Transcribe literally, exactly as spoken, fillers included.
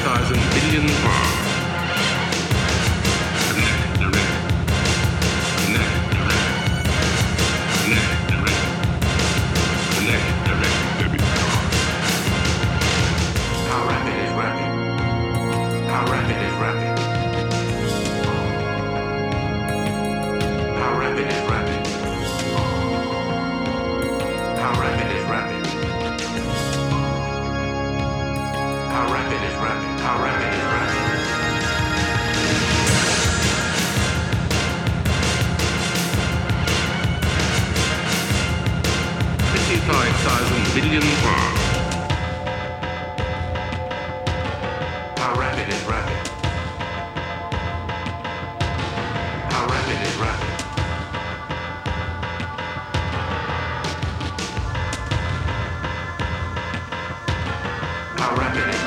thousand billion bar. Connect direct. Connect direct. Connect direct. Connect direct. Debit card. How rapid is rapid? How rapid is rapid? How rapid is rapid? How rapid is rapid? How rapid is rapid? How rapid is rapid? Twenty-five thousand billion bar. How rapid is rapid? How rapid is rapid? How rapid is